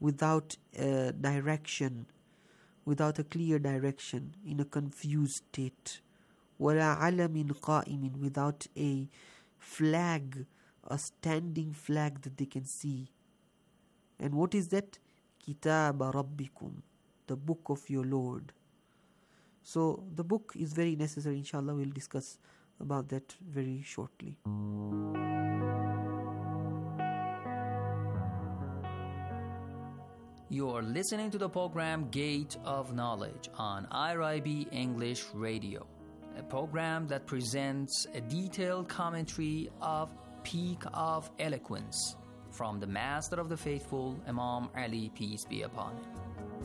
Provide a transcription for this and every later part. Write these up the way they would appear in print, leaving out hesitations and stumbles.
without direction, without a clear direction, in a confused state. وَلَا عَلَمٍ قَائِمٍ, without a flag, a standing flag that they can see. And what is that? كِتَابَ رَبِّكُمْ, the book of your Lord. So the book is very necessary. Inshallah, we'll discuss about that very shortly. You're listening to the program Gate of Knowledge on IRIB English Radio, a program that presents a detailed commentary of Peak of Eloquence from the Master of the Faithful, Imam Ali, peace be upon him.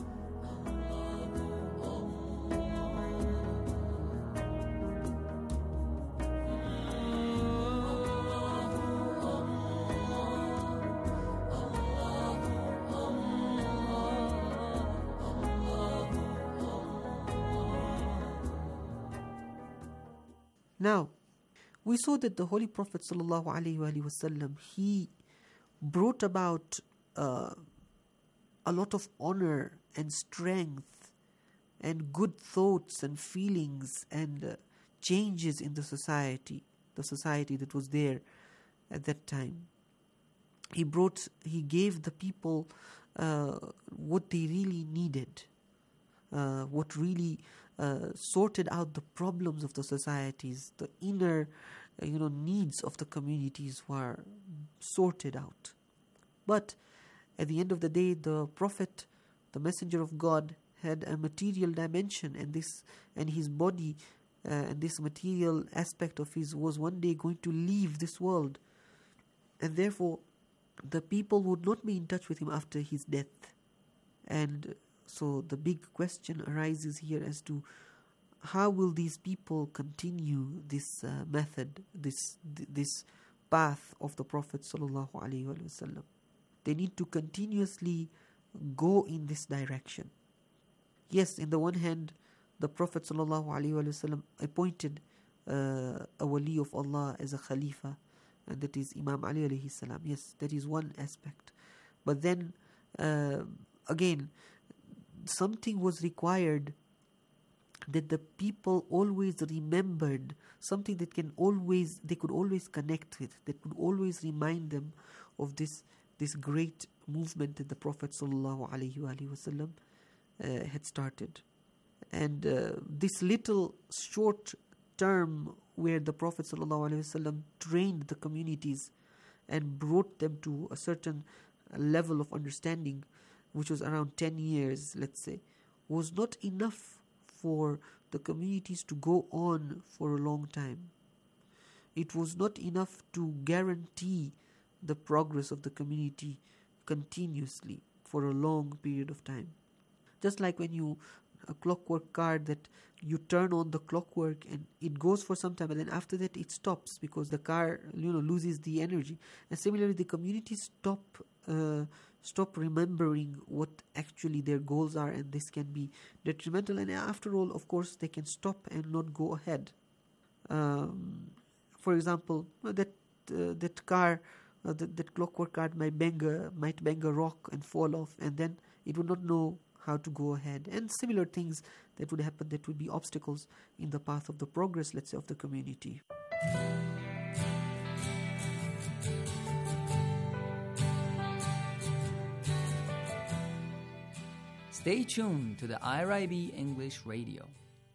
Now, we saw that the Holy Prophet ﷺ, he brought about a lot of honor and strength and good thoughts and feelings and changes in the society that was there at that time. He gave the people what they really needed, what really sorted out the problems of the societies, the inner needs of the communities were sorted out. But at the end of the day, the Prophet, the Messenger of God, had a material dimension, and his body and this material aspect of his was one day going to leave this world, and therefore the people would not be in touch with him after his death. And so the big question arises here as to how will these people continue this method, this path of the Prophet sallallahu alaihi wasallam. They need to continuously go in this direction. Yes, in the one hand, the Prophet sallallahu alaihi wasallam appointed a wali of Allah as a Khalifa, and that is Imam Ali alayhi salam. Yes, that is one aspect. But then again, something was required that the people always remembered, something that they could always connect with, that could always remind them of this great movement that the Prophet sallallahu alaihi wasallam had started. And this little short term where the Prophet sallallahu alaihi wasallam trained the communities and brought them to a certain level of understanding, which was around 10 years, let's say, was not enough for the communities to go on for a long time. It was not enough to guarantee the progress of the community continuously for a long period of time. Just like when a clockwork car, that you turn on the clockwork and it goes for some time, and then after that it stops because the car loses the energy. And similarly, the communities stop remembering what actually their goals are, and this can be detrimental, and after all, of course, they can stop and not go ahead. For example, that car, that clockwork car might bang a rock and fall off, and then it would not know how to go ahead. And similar things that would happen, that would be obstacles in the path of the progress, let's say, of the community. Stay tuned to the IRIB English Radio.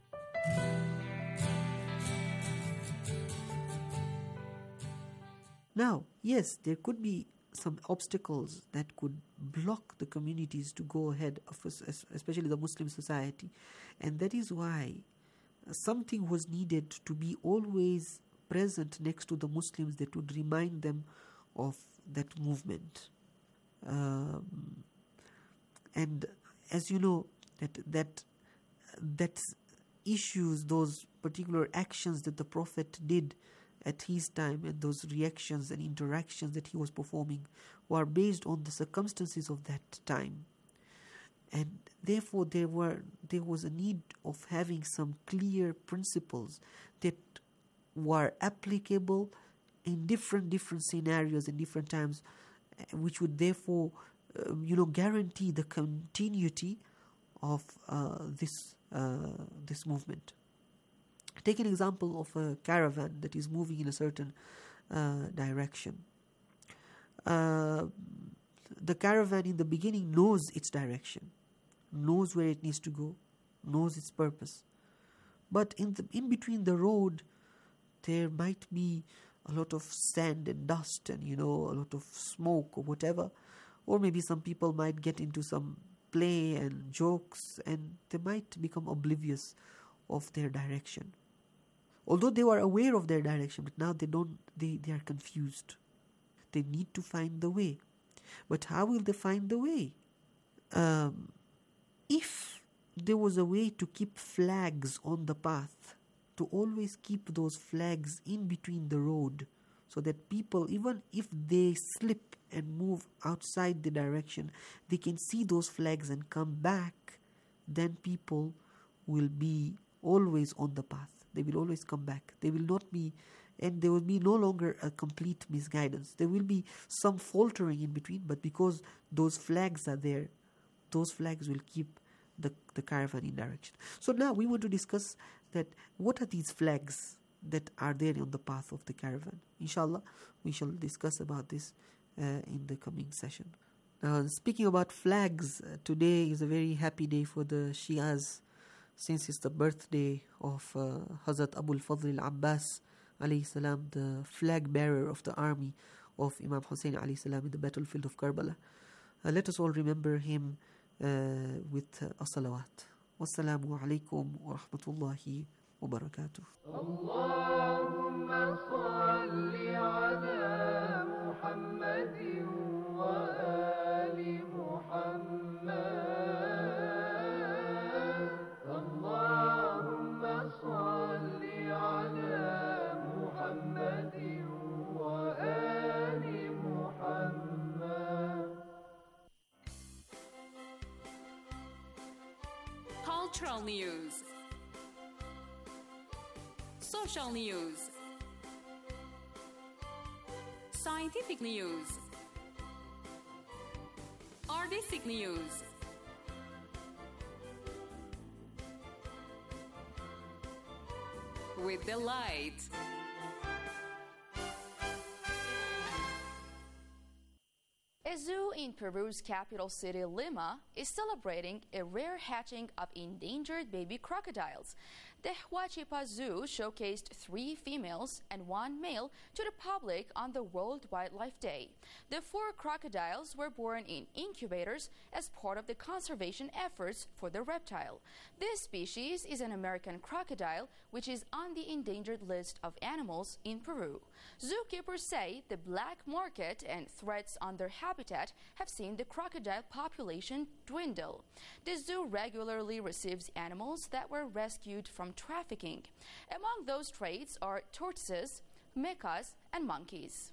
Now, yes, there could be some obstacles that could block the communities to go ahead, especially the Muslim society. And that is why something was needed to be always present next to the Muslims that would remind them of that movement. And as you know, that issues, those particular actions that the Prophet did at his time, and those reactions and interactions that he was performing were based on the circumstances of that time. And therefore there was a need of having some clear principles that were applicable in different scenarios in different times, which would therefore guarantee the continuity of this movement. Take an example of a caravan that is moving in a certain direction. The caravan in the beginning knows its direction, knows where it needs to go, knows its purpose. But in between the road, there might be a lot of sand and dust and, a lot of smoke or whatever. Or maybe some people might get into some play and jokes, and they might become oblivious of their direction. Although they were aware of their direction, but now they are confused. They need to find the way. But how will they find the way? If there was a way to keep flags on the path, to always keep those flags in between the road, so that people, even if they slip and move outside the direction, they can see those flags and come back, then people will be always on the path. They will always come back. They will not be, and there will be no longer a complete misguidance. There will be some faltering in between, but because those flags are there, those flags will keep the caravan in direction. So now we want to discuss that what are these flags that are there on the path of the caravan. Inshallah, we shall discuss about this in the coming session. Now, speaking about flags, today is a very happy day for the Shias, since it's the birthday of Hazrat Abu al-Fadl al-Abbas alayhi salam, the flag bearer of the army of Imam Hussein alayhi salam in the battlefield of Karbala. Let us all remember him with as-salawat. Wassalamu alaikum wa rahmatullahi wa barakatuh. Allahumma salli ala Muhammadin wa ali Muhammad. Allahumma salli ala Muhammadin wa ali Muhammad. Cultural news, social news, scientific news, artistic news, with delight. A zoo in Peru's capital city, Lima, is celebrating a rare hatching of endangered baby crocodiles. The Huachipa Zoo showcased 3 females and 1 male to the public on the World Wildlife Day. The 4 crocodiles were born in incubators as part of the conservation efforts for the reptile. This species is an American crocodile, which is on the endangered list of animals in Peru. Zookeepers say the black market and threats on their habitat have seen the crocodile population dwindle. The zoo regularly receives animals that were rescued from trafficking. Among those traits are tortoises, mecas, and monkeys.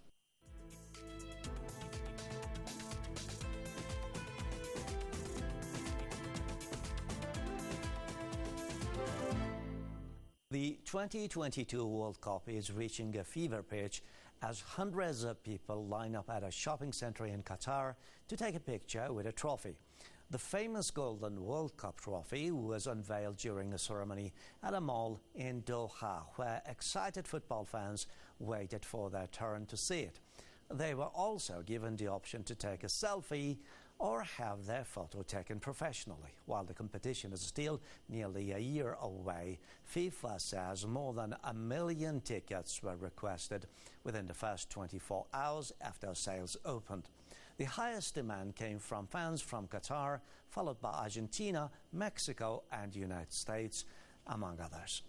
The 2022 World Cup is reaching a fever pitch as hundreds of people line up at a shopping center in Qatar to take a picture with a trophy. The famous Golden World Cup trophy was unveiled during a ceremony at a mall in Doha, where excited football fans waited for their turn to see it. They were also given the option to take a selfie or have their photo taken professionally. While the competition is still nearly a year away, FIFA says more than 1 million tickets were requested within the first 24 hours after sales opened. The highest demand came from fans from Qatar, followed by Argentina, Mexico, and the United States, among others.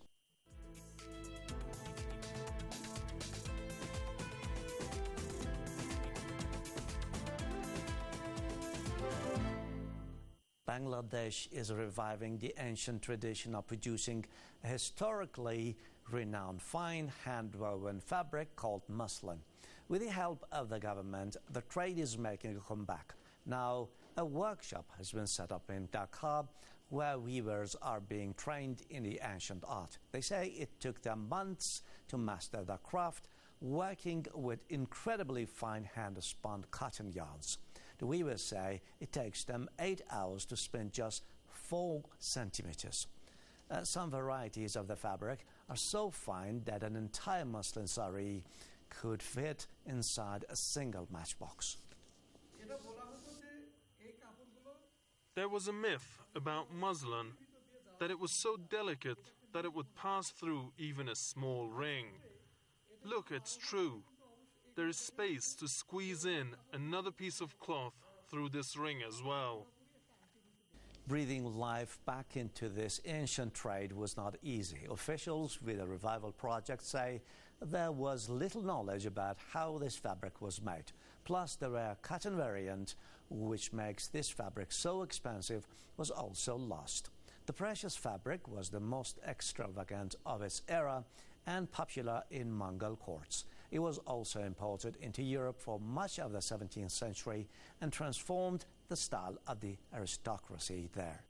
Bangladesh is reviving the ancient tradition of producing a historically renowned fine hand-woven fabric called muslin. With the help of the government, the trade is making a comeback. Now, a workshop has been set up in Dhaka where weavers are being trained in the ancient art. They say it took them months to master the craft, working with incredibly fine hand-spun cotton yarns. The weavers say it takes them 8 hours to spin just 4 centimeters. Some varieties of the fabric are so fine that an entire muslin sari could fit inside a single matchbox. There was a myth about muslin that it was so delicate that it would pass through even a small ring. Look, it's true. There is space to squeeze in another piece of cloth through this ring as well. Breathing life back into this ancient trade was not easy. Officials with the revival project say there was little knowledge about how this fabric was made. Plus, the rare cotton variant, which makes this fabric so expensive, was also lost. The precious fabric was the most extravagant of its era and popular in Mongol courts. It was also imported into Europe for much of the 17th century and transformed the style of the aristocracy there.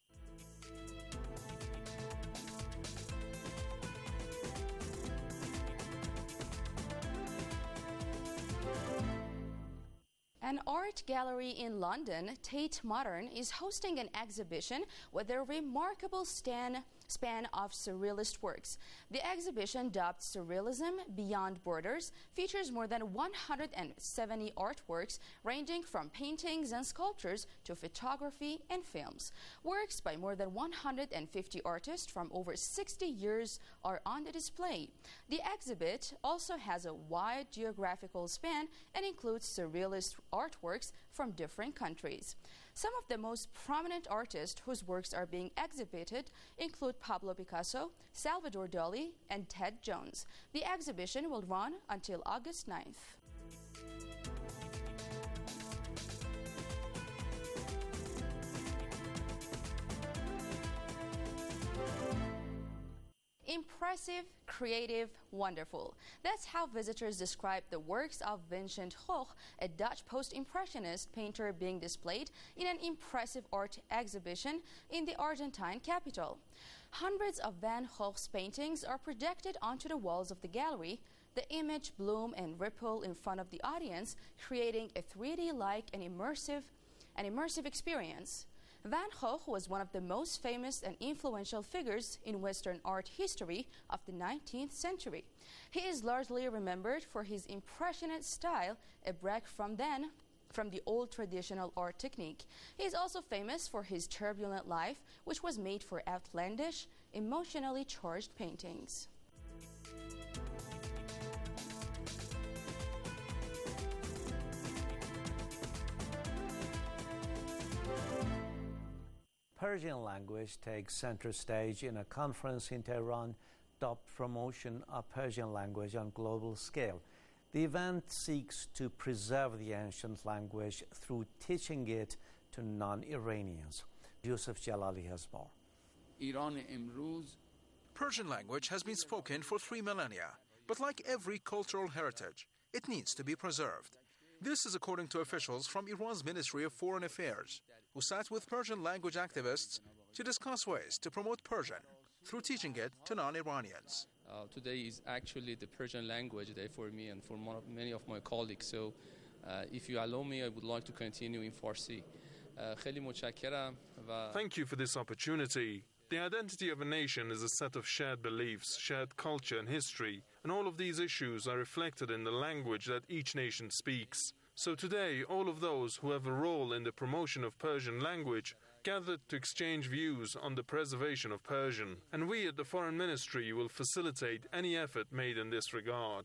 An art gallery in London, Tate Modern, is hosting an exhibition with a remarkable span of surrealist works. The exhibition, dubbed Surrealism Beyond Borders, features more than 170 artworks ranging from paintings and sculptures to photography and films. Works by more than 150 artists from over 60 years are on the display. The exhibit also has a wide geographical span and includes surrealist artworks from different countries. Some of the most prominent artists whose works are being exhibited include Pablo Picasso, Salvador Dali, and Ted Jones. The exhibition will run until August 9th. Impressive, creative, wonderful. That's how visitors describe the works of Vincent Gogh, a Dutch post-impressionist painter being displayed in an impressive art exhibition in the Argentine capital. Hundreds of Van Gogh's paintings are projected onto the walls of the gallery, the image bloom and ripple in front of the audience, creating a 3D-like and immersive experience. Van Gogh was one of the most famous and influential figures in Western art history of the 19th century. He is largely remembered for his impressionist style, a break from the old traditional art technique. He is also famous for his turbulent life, which was made for outlandish, emotionally charged paintings. Persian language takes center stage in a conference in Tehran dubbed Promotion of Persian Language on Global Scale. The event seeks to preserve the ancient language through teaching it to non-Iranians. Yusuf Jalali has more. Persian language has been spoken for 3 millennia, but like every cultural heritage, it needs to be preserved. This is according to officials from Iran's Ministry of Foreign Affairs, who sat with Persian language activists to discuss ways to promote Persian through teaching it to non-Iranians. Today is actually the Persian language day for me and for many of my colleagues. So if you allow me, I would like to continue in Farsi. Thank you for this opportunity. The identity of a nation is a set of shared beliefs, shared culture and history, and all of these issues are reflected in the language that each nation speaks. So today, all of those who have a role in the promotion of Persian language gathered to exchange views on the preservation of Persian, and we at the Foreign Ministry will facilitate any effort made in this regard.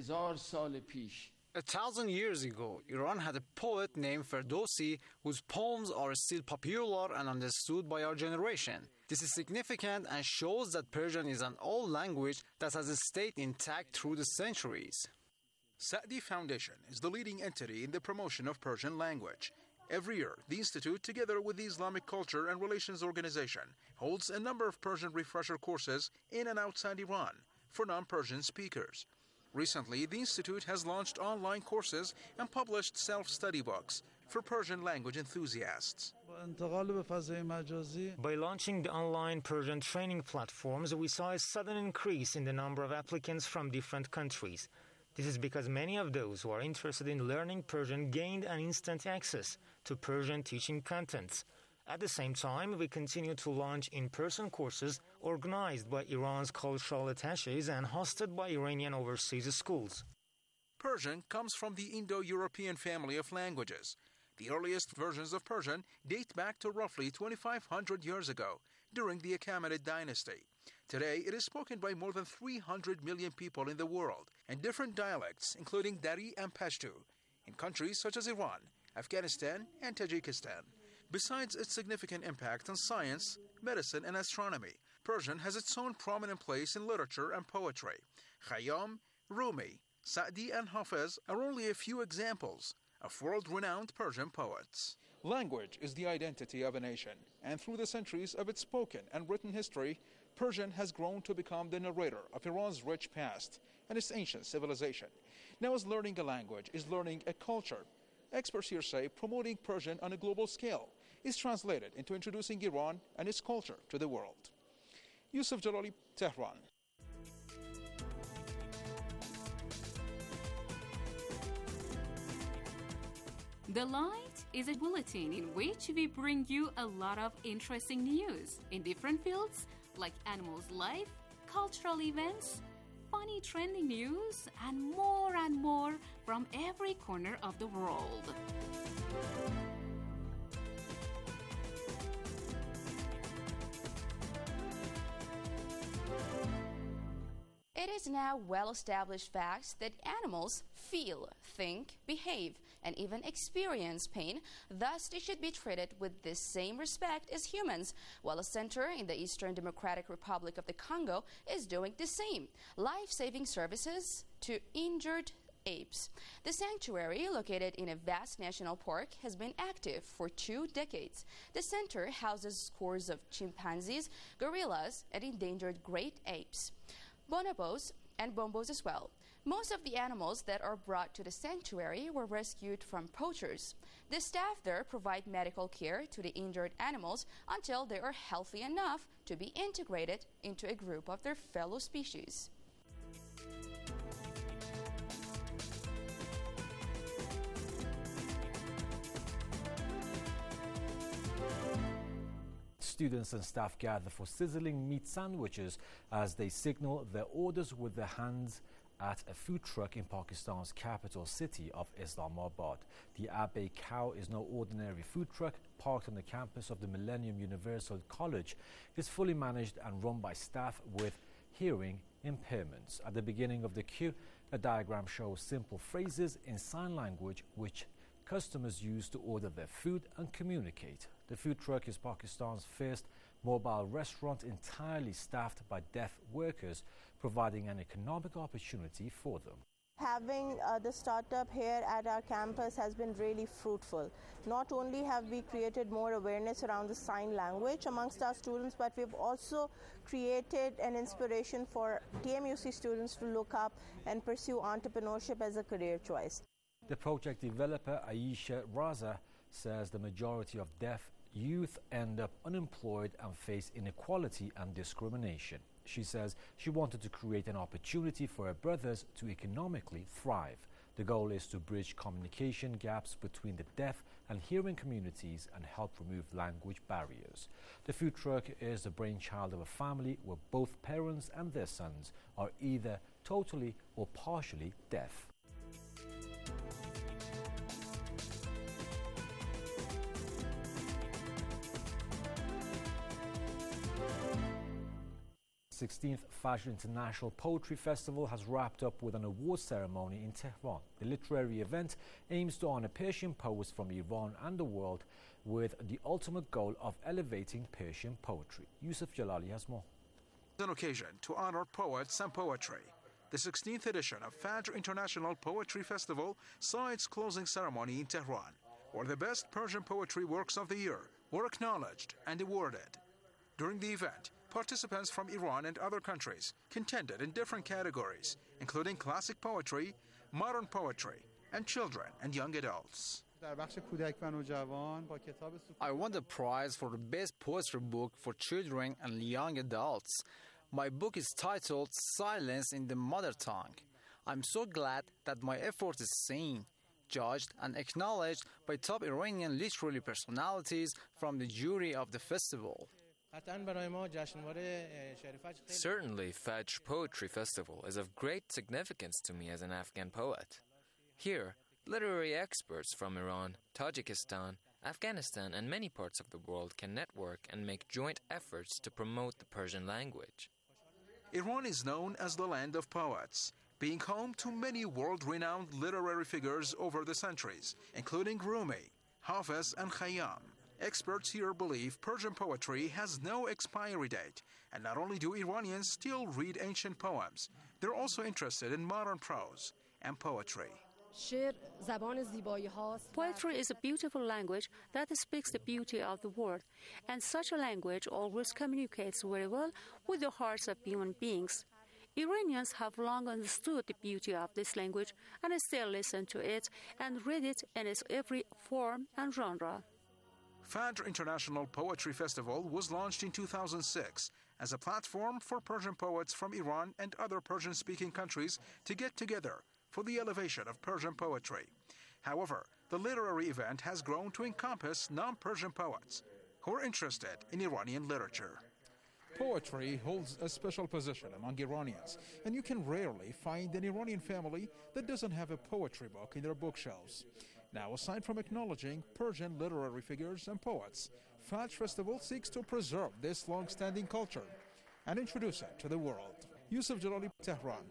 1,000 years ago, Iran had a poet named Ferdowsi whose poems are still popular and understood by our generation. This is significant and shows that Persian is an old language that has stayed intact through the centuries. Sa'di Foundation is the leading entity in the promotion of Persian language. Every year, the Institute, together with the Islamic Culture and Relations Organization, holds a number of Persian refresher courses in and outside Iran for non-Persian speakers. Recently, the Institute has launched online courses and published self-study books for Persian language enthusiasts. By launching the online Persian training platforms, we saw a sudden increase in the number of applicants from different countries. This is because many of those who are interested in learning Persian gained an instant access to Persian teaching contents. At the same time, we continue to launch in-person courses organized by Iran's cultural attaches and hosted by Iranian overseas schools. Persian comes from the Indo-European family of languages. The earliest versions of Persian date back to roughly 2,500 years ago, during the Achaemenid dynasty. Today, it is spoken by more than 300 million people in the world, and different dialects, including Dari and Pashto, in countries such as Iran, Afghanistan, and Tajikistan. Besides its significant impact on science, medicine, and astronomy, Persian has its own prominent place in literature and poetry. Khayyam, Rumi, Sa'di, and Hafiz are only a few examples of world-renowned Persian poets. Language is the identity of a nation, and through the centuries of its spoken and written history, Persian has grown to become the narrator of Iran's rich past and its ancient civilization. Now, as learning a language is learning a culture, experts here say promoting Persian on a global scale is translated into introducing Iran and its culture to the world. Yusuf Jalali, Tehran. The Light is a bulletin in which we bring you a lot of interesting news in different fields like animals' life, cultural events, funny trending news, and more from every corner of the world. It is now well-established fact that animals feel, think, behave, and even experience pain. Thus, they should be treated with the same respect as humans, while a center in the Eastern Democratic Republic of the Congo is doing the same, life-saving services to injured apes. The sanctuary, located in a vast national park, has been active for 2 decades. The center houses scores of chimpanzees, gorillas, and endangered great apes, bonobos, and bombos as well. Most of the animals that are brought to the sanctuary were rescued from poachers. The staff there provide medical care to the injured animals until they are healthy enough to be integrated into a group of their fellow species. Students and staff gather for sizzling meat sandwiches as they signal their orders with their hands at a food truck in Pakistan's capital city of Islamabad. The Abbey Cow is no ordinary food truck. Parked on the campus of the Millennium Universal College, is fully managed and run by staff with hearing impairments. At the beginning of the queue, a diagram shows simple phrases in sign language which customers use to order their food and communicate. The food truck is Pakistan's first mobile restaurant entirely staffed by deaf workers, providing an economic opportunity for them. Having the startup here at our campus has been really fruitful. Not only have we created more awareness around the sign language amongst our students, but we've also created an inspiration for TMUC students to look up and pursue entrepreneurship as a career choice. The project developer Aisha Raza says the majority of deaf youth end up unemployed and face inequality and discrimination. She says she wanted to create an opportunity for her brothers to economically thrive. The goal is to bridge communication gaps between the deaf and hearing communities and help remove language barriers. The food truck is the brainchild of a family where both parents and their sons are either totally or partially deaf. The 16th Fajr International Poetry Festival has wrapped up with an award ceremony in Tehran. The literary event aims to honor Persian poets from Iran and the world with the ultimate goal of elevating Persian poetry. Yusuf Jalali has more. An occasion to honor poets and poetry. The 16th edition of Fajr International Poetry Festival saw its closing ceremony in Tehran, where the best Persian poetry works of the year were acknowledged and awarded. During the event, participants from Iran and other countries contended in different categories, including classic poetry, modern poetry, and children and young adults. I won the prize for the best poetry book for children and young adults. My book is titled Silence in the Mother Tongue. I'm so glad that my effort is seen, judged and acknowledged by top Iranian literary personalities from the jury of the festival. Certainly, Fajr Poetry Festival is of great significance to me as an Afghan poet. Here, literary experts from Iran, Tajikistan, Afghanistan and many parts of the world can network and make joint efforts to promote the Persian language. Iran is known as the land of poets, being home to many world-renowned literary figures over the centuries, including Rumi, Hafiz and Khayyam. Experts here believe Persian poetry has no expiry date, and not only do Iranians still read ancient poems, they're also interested in modern prose and poetry. Poetry is a beautiful language that speaks the beauty of the world, and such a language always communicates very well with the hearts of human beings. Iranians have long understood the beauty of this language and still listen to it and read it in its every form and genre. Fajr International Poetry Festival was launched in 2006 as a platform for Persian poets from Iran and other Persian-speaking countries to get together for the elevation of Persian poetry. However, the literary event has grown to encompass non-Persian poets who are interested in Iranian literature. Poetry holds a special position among Iranians, and you can rarely find an Iranian family that doesn't have a poetry book in their bookshelves. Now, aside from acknowledging Persian literary figures and poets, Fajr Festival seeks to preserve this long-standing culture and introduce it to the world. Yusuf Jalali, Tehran.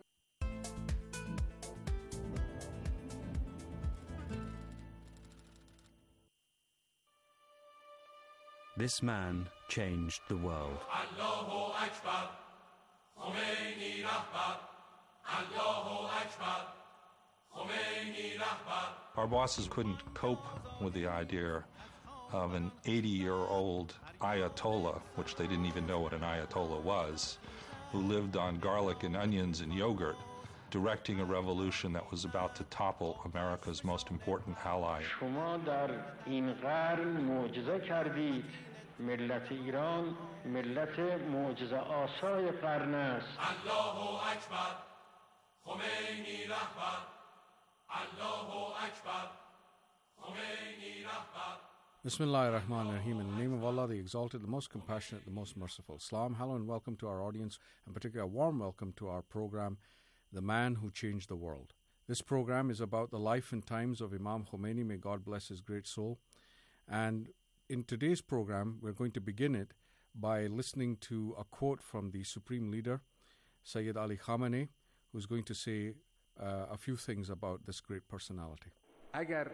This man changed the world. Allahu Akbar, Khomeini Rahbar, Allahu Akbar, Khomeini Rahbar. Our bosses couldn't cope with the idea of an 80-year-old Ayatollah, which they didn't even know what an Ayatollah was, who lived on garlic and onions and yogurt, directing a revolution that was about to topple America's most important ally. شما در این قرن معجزه کردید. ملت ایران ملت معجزه آسای قرن است. Allahu Akbar, Khomeini Rahbar, Allahu Akbar, Khomeini Rahbar. Bismillahir Rahmanir Rahim. In the name of Allah, the Exalted, the Most Compassionate, the Most Merciful. Salam, hello and welcome to our audience, and particularly a warm welcome to our program, The Man Who Changed the World. This program is about the life and times of Imam Khomeini, may God bless his great soul. And in today's program, we're going to begin it by listening to a quote from the Supreme Leader, Sayyid Ali Khamenei, who's going to say a few things about this great personality. اگر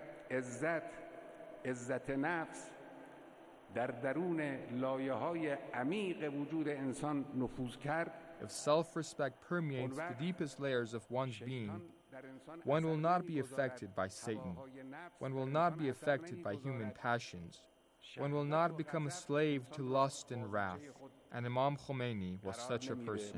عزت نفس در درون لایه‌های عمیق وجود انسان نفوذ کرد. If self-respect permeates the deepest layers of one's being, one will not be affected by Satan. One will not be affected by human passions. One will not become a slave to lust and wrath. And Imam Khomeini was such a person.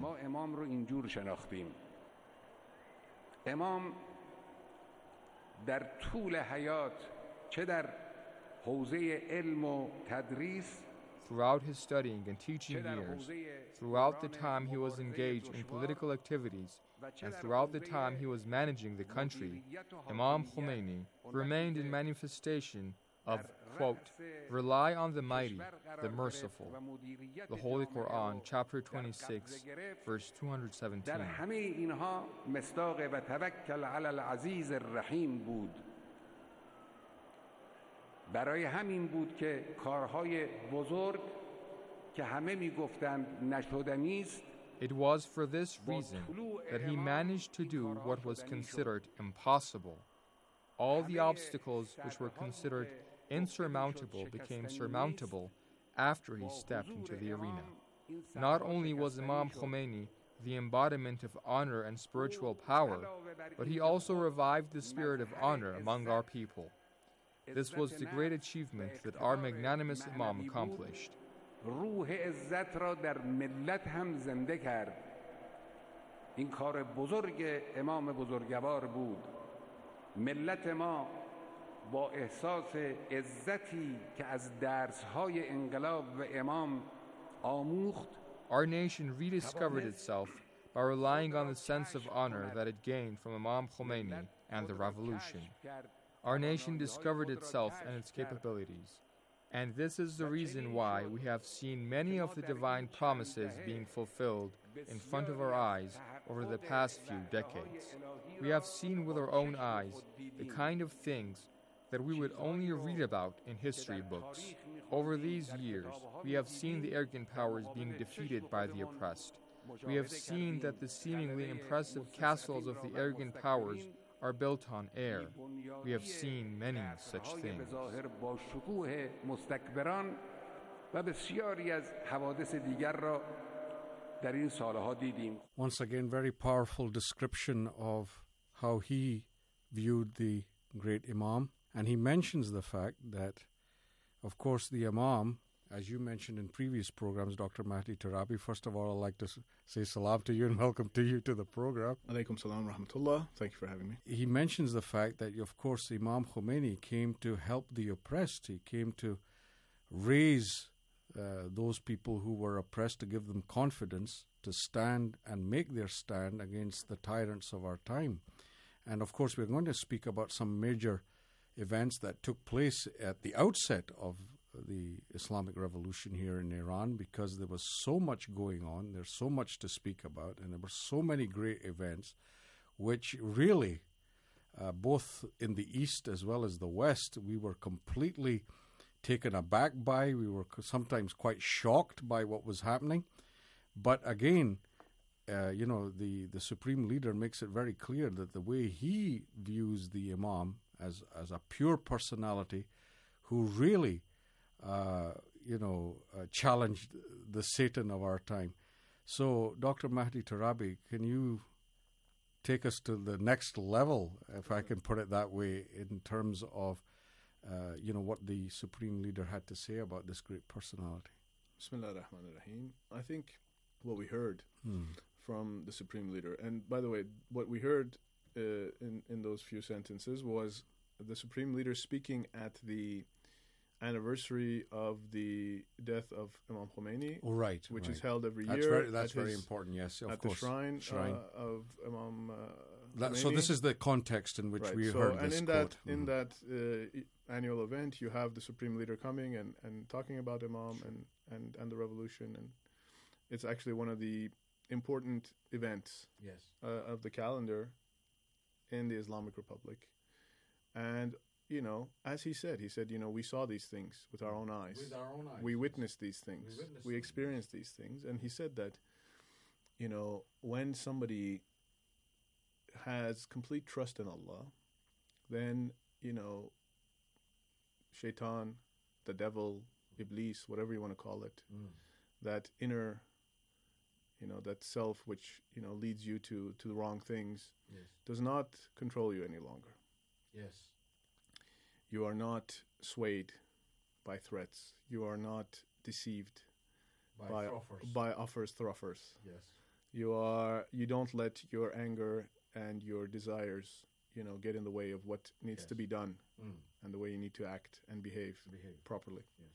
امام در طول حیات چه در حوزه علم و تدریس throughout his studying and teaching years, throughout the time he was engaged in political activities, and throughout the time he was managing the country, Imam Khomeini remained in manifestation of, quote, rely on the mighty, the merciful. The Holy Quran, chapter 26, verse 217. در همه اینها مصداق و توکل علی العزیز الرحیم بود. برای همین بود که کارهای بزرگ که همه میگفتند نشدنی است. It was for this reason that he managed to do what was considered impossible. All the obstacles which were considered insurmountable became surmountable after he stepped into the arena. Not only was Imam Khomeini the embodiment of honor and spiritual power, but he also revived the spirit of honor among our people. This was the great achievement that our magnanimous Imam accomplished. روح عزت را در ملت هم زنده کرد. این کار بزرگ امام بزرگوار بود. ملت ما با احساس عزتی که از درس‌های انقلاب و امام آموخت. Our nation rediscovered itself by relying on the sense of honor that it gained from Imam Khomeini and the revolution. Our nation discovered itself and its capabilities. And this is the reason why we have seen many of the divine promises being fulfilled in front of our eyes over the past few decades. We have seen with our own eyes the kind of things that we would only read about in history books. Over these years, we have seen the arrogant powers being defeated by the oppressed. We have seen that the seemingly impressive castles of the arrogant powers are built on air. We have seen many such things. Once again, very powerful description of how he viewed the great Imam. And he mentions the fact that, of course, the Imam, as you mentioned in previous programs, Dr. Mahdi Tarabi, first of all, I'd like to say salam to you and welcome to you to the program. Alaikum salam rahmatullah. Thank you for having me. He mentions the fact that, of course, Imam Khomeini came to help the oppressed. He came to raise those people who were oppressed, to give them confidence to stand and make their stand against the tyrants of our time. And, of course, we're going to speak about some major events that took place at the outset of the Islamic Revolution here in Iran, because there was so much going on, there's so much to speak about, and there were so many great events which really, both in the East as well as the West, we were completely taken aback by. We were sometimes quite shocked by what was happening. But again, the Supreme Leader makes it very clear that the way he views the Imam as a pure personality who really challenged the Satan of our time. So, Dr. Mahdi Tarabi, can you take us to the next level, if I can put it that way, in terms of, what the Supreme Leader had to say about this great personality? Bismillah ar-Rahman ar-Rahim. I think what we heard from the Supreme Leader, and by the way, what we heard in those few sentences was the Supreme Leader speaking at the anniversary of the death of Imam Khomeini, which is held every year. That's very important, yes, of course. At the shrine of Imam Khomeini. So this is the context in which we heard this quote. In that annual event, you have the Supreme Leader coming and talking about Imam and the revolution, and it's actually one of the important events of the calendar in the Islamic Republic. And as he said, we saw these things with our own eyes. With our own eyes. We witnessed these things. We experienced these things. And he said that, when somebody has complete trust in Allah, then, Shaitan, the devil, Iblis, whatever you want to call it, that inner, that self which, leads you to the wrong things, does not control you any longer. Yes. You are not swayed by threats. You are not deceived by offers, thruffers. Yes. You don't let your anger and your desires, get in the way of what needs to be done and the way you need to act and behave properly. Yes.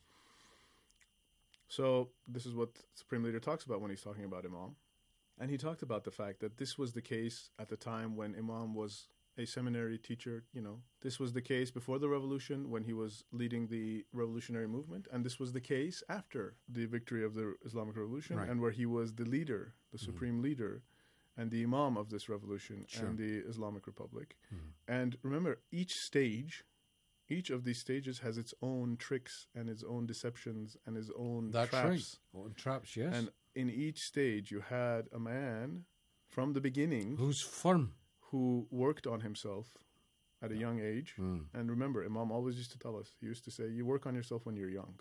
So this is what Supreme Leader talks about when he's talking about Imam. And he talked about the fact that this was the case at the time when Imam was a seminary teacher. This was the case before the revolution when he was leading the revolutionary movement, and this was the case after the victory of the Islamic Revolution, and where he was the leader, the Supreme Leader, and the Imam of this revolution and the Islamic Republic. And remember, each of these stages has its own tricks and its own deceptions and its own traps. Right. Own traps, yes. And in each stage, you had a man from the beginning who's firm, who worked on himself at a young age. And remember, Imam always used to tell us, he used to say, you work on yourself when you're young.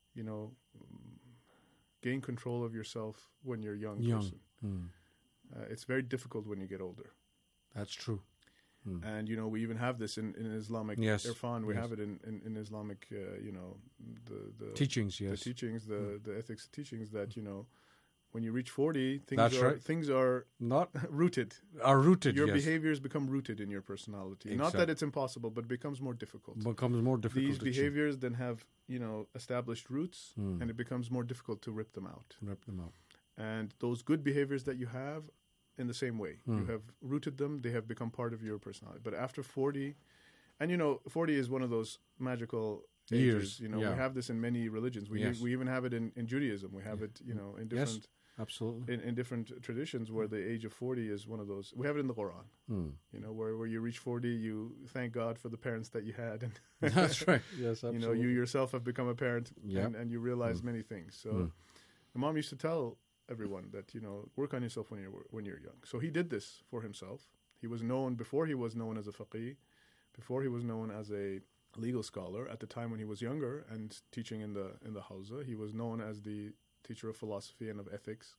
Gain control of yourself when you're a young person. It's very difficult when you get older. That's true. And, we even have this in Islamic irfan. We have it in Islamic, the teachings, the teachings, the ethics teachings that, when you reach 40, things are not rooted. Your behaviors become rooted in your personality. Not that it's impossible, but it becomes more difficult. These behaviors then have, established roots, and it becomes more difficult to rip them out. Rip them out. And those good behaviors that you have, in the same way. You have rooted them; they have become part of your personality. But after 40, and 40 is one of those magical ages. We have this in many religions. We even have it in Judaism. We have it, in different. Absolutely. In different traditions where the age of 40 is one of those. We have it in the Quran, where you reach 40, you thank God for the parents that you had. And that's right. Yes, absolutely. You yourself have become a parent and you realize many things. So Imam used to tell everyone that, work on yourself when you're young. So he did this for himself. He was known, before he was known as a faqih, before he was known as a legal scholar, at the time when he was younger and teaching in the Hawza, he was known as the teacher of philosophy and of ethics,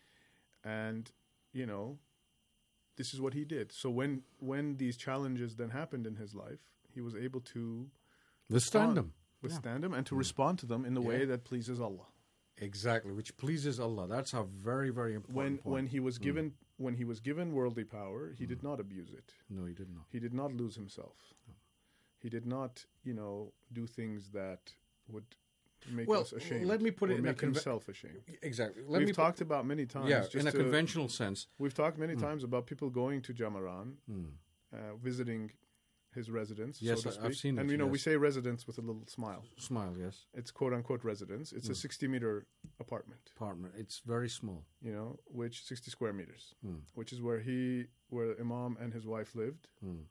and this is what he did. So when these challenges then happened in his life, he was able to withstand them and to respond to them in the way that pleases Allah. Exactly, which pleases Allah. That's a very, very important point. When he was given worldly power, he did not abuse it. No, he did not. He did not lose himself. No. He did not do things that would make us ashamed. Let me put it in make himself ashamed. Exactly. We've talked about many times. Yeah, in a conventional sense. We've talked many times about people going to Jamaran, visiting his residence. Yes, so to speak. I've seen it. And we say residence with a little smile. Smile, yes. It's quote unquote residence. It's a 60-meter apartment. It's very small. Which 60 square meters, which is where Imam and his wife lived.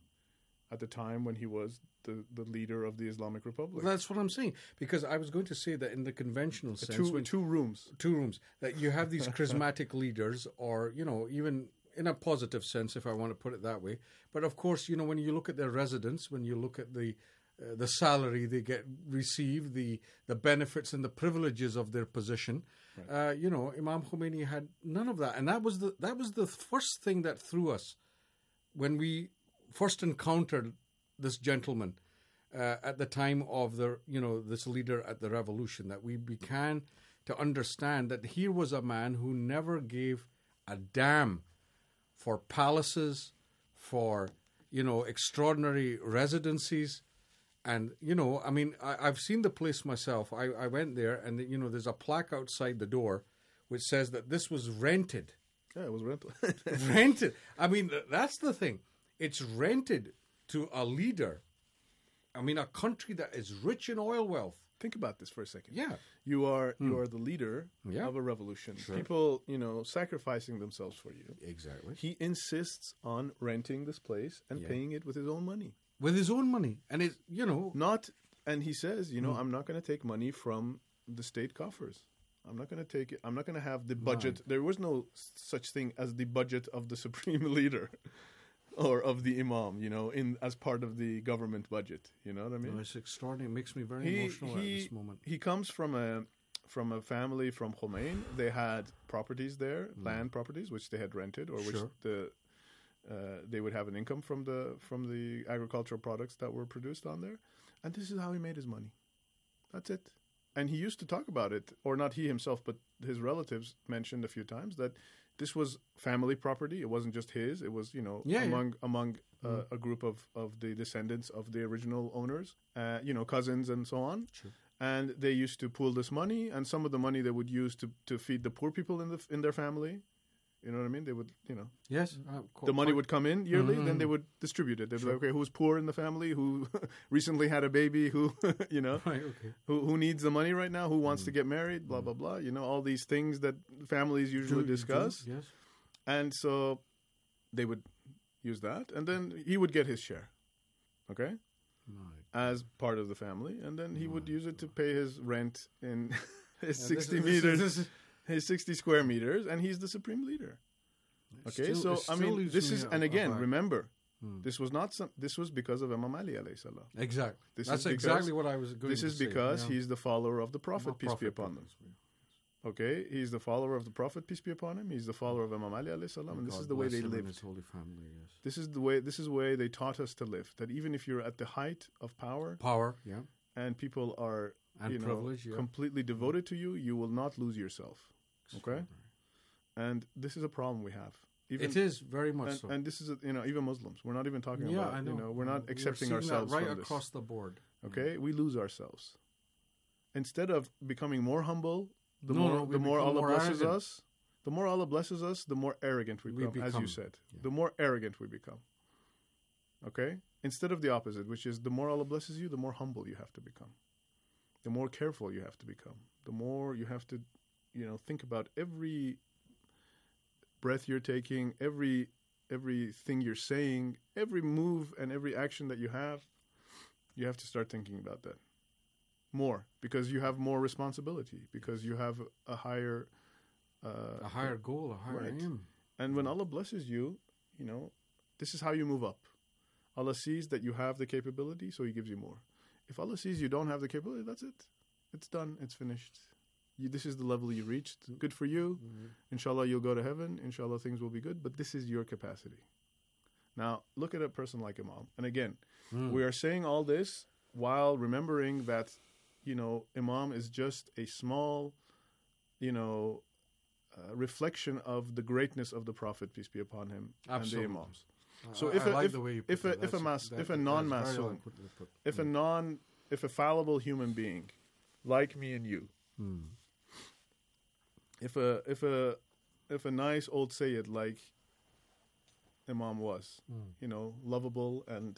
At the time when he was the leader of the Islamic Republic. Well, that's what I'm saying. Because I was going to say that in the conventional sense... Two rooms. That you have these charismatic leaders, or, even in a positive sense, if I want to put it that way. But of course, when you look at their residence, when you look at the salary they receive, the benefits and the privileges of their position, right. Imam Khomeini had none of that. And that was the first thing that threw us when we first encountered this gentleman at the time of this leader at the revolution, that we began to understand that here was a man who never gave a damn for palaces, for extraordinary residencies, and I've seen the place myself. I went there, and there's a plaque outside the door which says that this was rented. Yeah, it was rental. Rented. That's the thing. It's rented to a leader. A country that is rich in oil wealth. Think about this for a second. Yeah. You are the leader of a revolution. Sure. People, sacrificing themselves for you. Exactly. He insists on renting this place and paying it with his own money. With his own money. And it, not, and he says, I'm not going to take money from the state coffers. I'm not going to take it. I'm not going to have the budget. Right. There was no such thing as the budget of the supreme leader. Or of the Imam, as part of the government budget. You know what I mean? No, it's extraordinary. It makes me very emotional at this moment. He comes from a family from Khomein. They had properties there, land properties, which they had rented, or which they would have an income from the agricultural products that were produced on there. And this is how he made his money. That's it. And he used to talk about it, or not he himself, but his relatives mentioned a few times that this was family property. It wasn't just his. It was, among a group of the descendants of the original owners, cousins and so on. Sure. And they used to pool this money, and some of the money they would use to feed the poor people in their family. You know what I mean? They would, Yes. The money would come in yearly, then they would distribute it. They'd be like, okay, who's poor in the family? Who recently had a baby? Who, right, okay. who needs the money right now? Who wants to get married? Blah, blah, blah. All these things that families usually discuss. Yes. And so they would use that, and then he would get his share, okay? As part of the family, and then he would use it to pay his rent in his 60 meters. His 60 square meters, and he's the supreme leader. Okay, this is, and again, remember, this was not this was because of Imam Ali alayhi salam. Exactly. That's exactly what I was going to say. This is because he's the follower of the Prophet, peace be upon him. Okay, he's the follower of the Prophet, peace be upon him. He's the follower of Imam Ali alayhi salam, and this is the way they lived. His holy family, yes. This is the way they taught us to live. That even if you're at the height of power, and people are completely devoted to you, you will not lose yourself. Okay, and this is a problem we have. It is very much so. And this is, even Muslims. We're not even talking about, I know. We're not accepting ourselves right from across this. the board. Okay, we lose ourselves. Instead of becoming more humble, the more Allah blesses us, The more Allah blesses us, the more arrogant we become, as you said. Yeah. The more arrogant we become. Okay? Instead of the opposite, which is the more Allah blesses you, the more humble you have to become. The more careful you have to become. The more you have to, think about every breath you're taking, everything you're saying, every move and every action that you have to start thinking about that more, because you have more responsibility, because you have a higher goal, a higher aim. And when Allah blesses you, this is how you move up. Allah sees that you have the capability, so He gives you more. If Allah sees you don't have the capability, that's it. It's done. It's finished. This is the level you reached. Good for you. Mm-hmm. Inshallah, you'll go to heaven. Inshallah, things will be good. But this is your capacity. Now, look at a person like Imam. And again, we are saying all this while remembering that, Imam is just a small, reflection of the greatness of the Prophet, peace be upon him, Absolutely. And the Imams. So if a fallible human being, like me and you, if a nice old Sayyid like Imam was, lovable and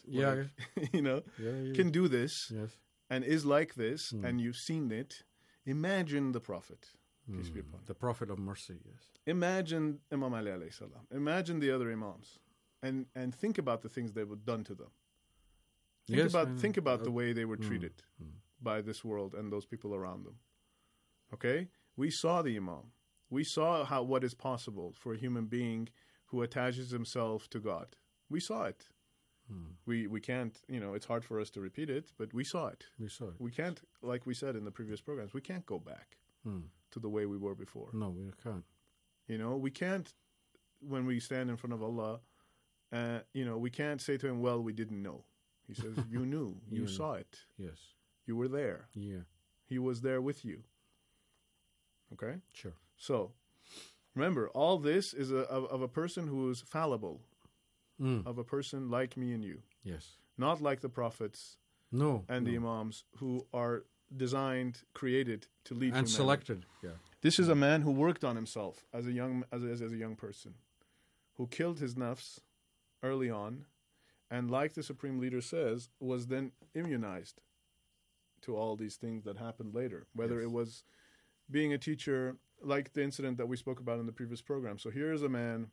can do this, and is like this, and you've seen it, imagine the Prophet, peace be upon him. The Prophet of mercy, yes. Imagine Imam Ali alayhi salam. Imagine the other Imams. And think about the things they were done to them. Think about the way they were treated by this world and those people around them. Okay? We saw the Imam. We saw what is possible for a human being who attaches himself to God. We saw it. We can't, it's hard for us to repeat it, but we saw it. We can't, like we said in the previous programs, we can't go back to the way we were before. No, we can't. We can't, when we stand in front of Allah, we can't say to Him, well, we didn't know. He says, you knew. You saw it. Yes. You were there. Yeah. He was there with you. Okay? Sure. So, remember, all this is of a person who is fallible, of a person like me and you. Yes. Not like the prophets and the Imams who are designed, created to lead and humanity. Selected. Yeah. This is a man who worked on himself as a young person, who killed his nafs early on, and like the Supreme Leader says, was then immunized to all these things that happened later, whether it was being a teacher, like the incident that we spoke about in the previous program. So here is a man,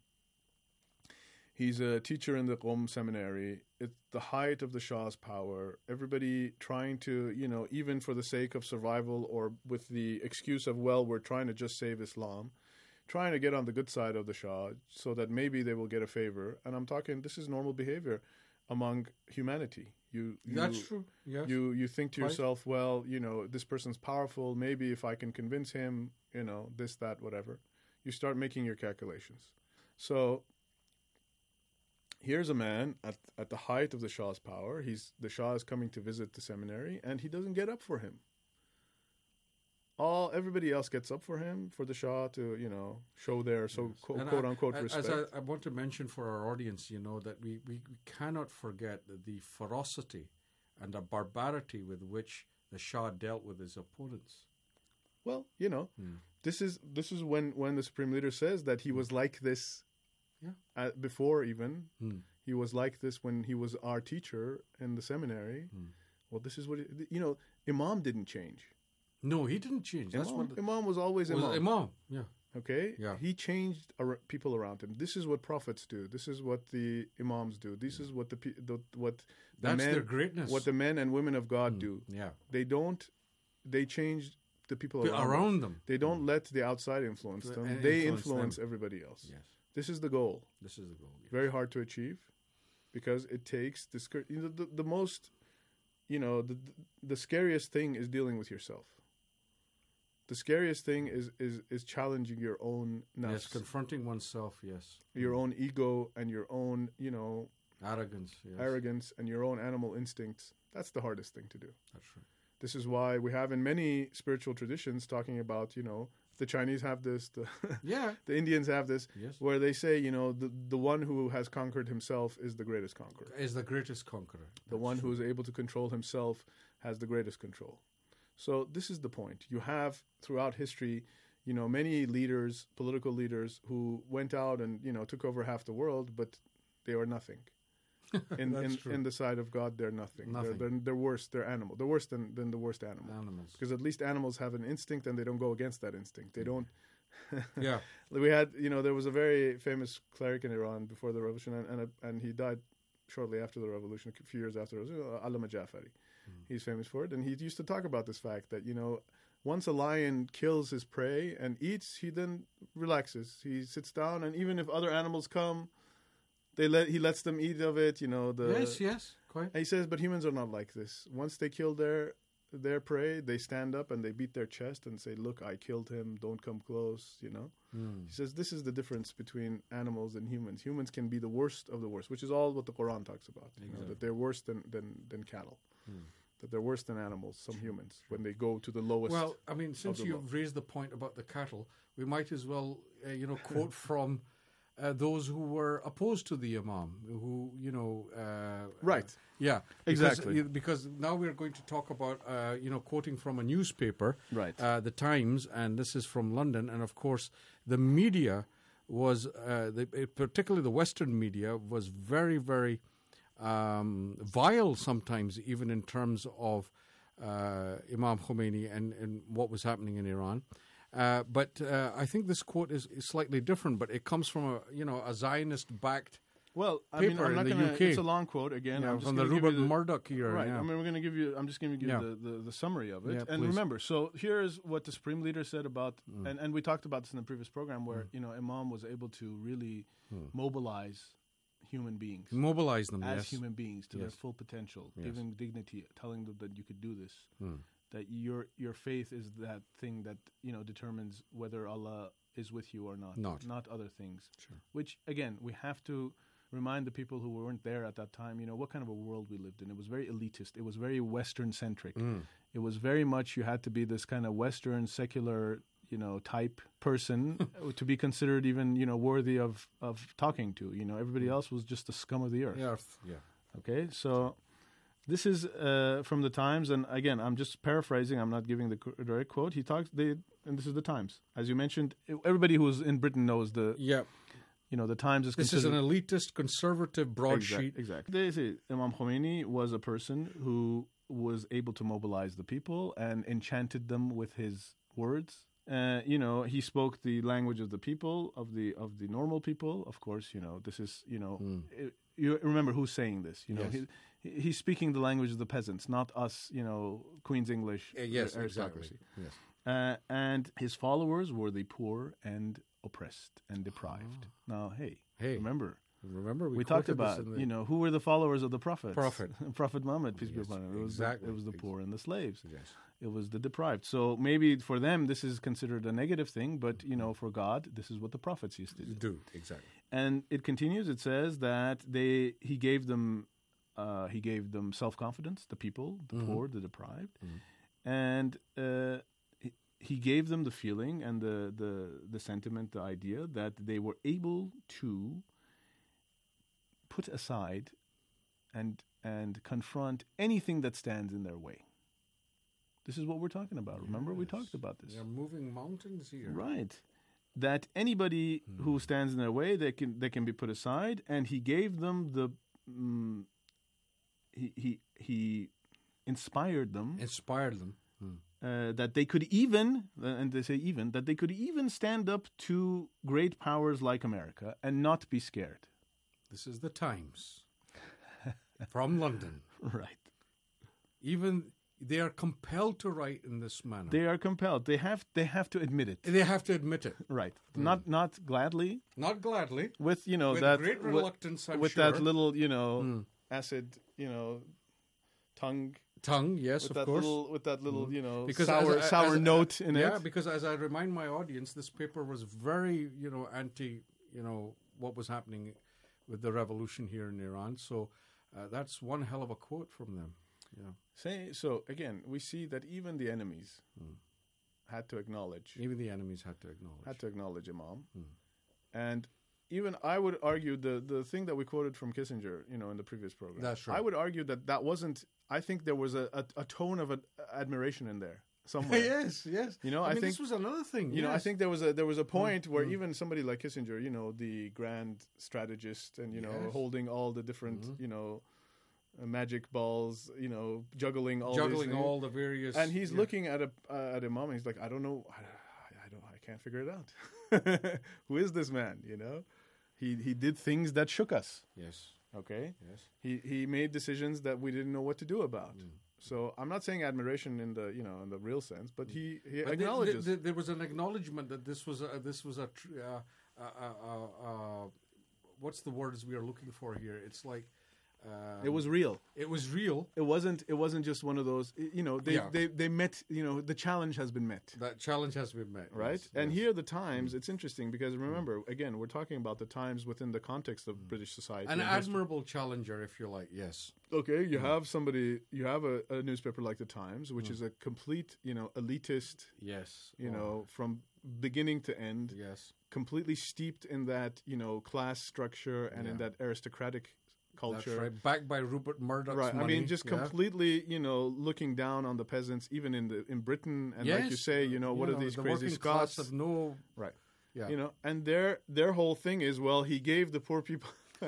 he's a teacher in the Qom seminary. It's the height of the Shah's power. Everybody trying to, even for the sake of survival or with the excuse of, well, we're trying to just save Islam, trying to get on the good side of the Shah so that maybe they will get a favor. And I'm talking, this is normal behavior among humanity. That's true. Yes. You think to yourself, well, this person's powerful. Maybe if I can convince him, this, that, whatever. You start making your calculations. So here's a man at the height of the Shah's power. The Shah is coming to visit the seminary, and he doesn't get up for him. Everybody else gets up for him, for the Shah to, show their quote unquote respect. As I want to mention for our audience, that we cannot forget the ferocity and the barbarity with which the Shah dealt with his opponents. Well, this is when the Supreme Leader says that he was like this before even. He was like this when he was our teacher in the seminary. Well, this is what, Imam didn't change. No, he didn't change. Imam was always Imam. Imam, yeah. Okay? Yeah. He changed people around him. This is what prophets do. This is what the Imams do. This is what their greatness. What the men and women of God do. Yeah. They change the people around them. They don't let the outside influence them. They influence everybody else. Yes. This is the goal. Yes. Very hard to achieve because it takes the most, the scariest thing is dealing with yourself. The scariest thing is challenging your own nafs. Yes, confronting oneself, yes. Your own ego and your own, arrogance, yes. Arrogance and your own animal instincts. That's the hardest thing to do. That's right. This is why we have in many spiritual traditions talking about, the Chinese have this, the Indians have this, where they say, the one who has conquered himself is the greatest conqueror. Is the greatest conqueror. The one who is able to control himself has the greatest control. So this is the point. You have, throughout history, many leaders, political leaders, who went out and took over half the world, but they were nothing. In the sight of God, they're nothing. They're worse. They're animal. They're worse than the worst animals. Because at least animals have an instinct, and they don't go against that instinct. They don't. Yeah. We had, there was a very famous cleric in Iran before the revolution, and he died shortly after the revolution, a few years after. It was Allama Jafari. He's famous for it, and he used to talk about this fact that once a lion kills his prey and eats, he then relaxes. He sits down, and even if other animals come, he lets them eat of it. Yes, quite. And he says, but humans are not like this. Once they kill their prey, they stand up and they beat their chest and say, "Look, I killed him. Don't come close." He says this is the difference between animals and humans. Humans can be the worst of the worst, which is all what the Quran talks about. That they're worse than cattle. That they're worse than animals, some humans, when they go to the lowest. Well, I mean, since you've raised the point about the cattle, we might as well, quote from those who were opposed to the Imam, who, right. Yeah, exactly. Because now we're going to talk about, quoting from a newspaper, right. The Times, and this is from London, and of course, the media was, particularly the Western media, was very, very vile sometimes, even in terms of Imam Khomeini and what was happening in Iran. But I think this quote is slightly different, but it comes from a Zionist-backed paper in the UK. It's a long quote again. Yeah, from the Rupert Murdoch era. Right. Yeah. I mean, I'm just going to give you the summary of it. Yeah, and please. remember, so here's what the Supreme Leader said about, and we talked about this in the previous program, where Imam was able to really mobilize human beings. Mobilize them, as yes. human beings to their Yes. full potential, Yes. giving dignity, telling them that you could do this. That your faith is that thing that determines whether Allah is with you or not. Not other things. Sure. Which again, we have to remind the people who weren't there at that time, what kind of a world we lived in. It was very elitist. It was very Western centric. It was very much you had to be this kind of Western secular type person to be considered even worthy of talking to. Everybody else was just the scum of the earth. Yeah. Okay, so this is from the Times, and again, I'm just paraphrasing. I'm not giving the direct quote. He talks. And this is the Times, as you mentioned. Everybody who's in Britain knows the. Yeah. The Times is. This is an elitist, conservative broadsheet. Exactly. They say Imam Khomeini was a person who was able to mobilize the people and enchanted them with his words. He spoke the language of the people, of the normal people. Of course, this is you remember who's saying this. Yes. He's speaking the language of the peasants, not us. Queen's English. Yes, aristocracy. exactly. Yes. And his followers were the poor and oppressed and deprived. Now, hey, remember we talked about who were the followers of the prophets. Prophet Muhammad, peace be upon him. It was the poor and the slaves. Yes. It was the deprived. So maybe for them this is considered a negative thing, but for God this is what the prophets used to do. Exactly. And it continues. It says that he gave them self-confidence, the people, the poor, the deprived, and he gave them the feeling and the sentiment, the idea that they were able to put aside and confront anything that stands in their way. This is what we're talking about. Remember, we talked about this. They're moving mountains here. Right. That anybody who stands in their way, they can be put aside, and he gave them the he inspired them. That they could even, and they say even, that they could even stand up to great powers like America and not be scared. This is the Times from London. Right. Even they are compelled to write in this manner. They are compelled. They have to admit it. They have to admit it. Right. Not gladly. Not gladly. With with that great reluctance. I'm with sure. that little acid tongue. Yes, of course. With that little because sour note in it. Yeah, because as I remind my audience, this paper was very anti what was happening with the revolution here in Iran. So that's one hell of a quote from them. So again, we see that even the enemies had to acknowledge. Even the enemies had to acknowledge Imam, and even I would argue the thing that we quoted from Kissinger, in the previous program. That's right. I would argue that wasn't. I think there was a tone of admiration in there. somewhere. Yes. You know, I think this was another thing. You know, I think there was a point where even somebody like Kissinger, you know, the grand strategist, and you know, holding all the different, you know, magic balls, you know, juggling all the various, and he's looking at Imam, and he's like, I don't know, I can't figure it out. Who is this man? You know, he did things that shook us. Yes. Okay. Yes. He made decisions that we didn't know what to do about. So I'm not saying admiration in the real sense, but he acknowledges. There was an acknowledgement that this was a what's the words we are looking for here? It's like. It was real. It was real. It wasn't just one of those. You know, they met. You know, the challenge has been met. That challenge has been met, right? Yes, and here, the Times. It's interesting because remember, again, we're talking about the Times within the context of British society. An admirable challenger, if you like. Yes. Okay, you have somebody. You have a newspaper like the Times, which is a complete, you know, elitist. Yes. You know, from beginning to end. Yes. Completely steeped in that, you know, class structure and in that aristocratic culture. That's right. Backed by Rupert Murdoch's money. I mean, just completely, you know, looking down on the peasants, even in Britain. And like you say, you know, what are these crazy Scots? Of no, right. Yeah. You know, and their whole thing is, well, he gave the poor people.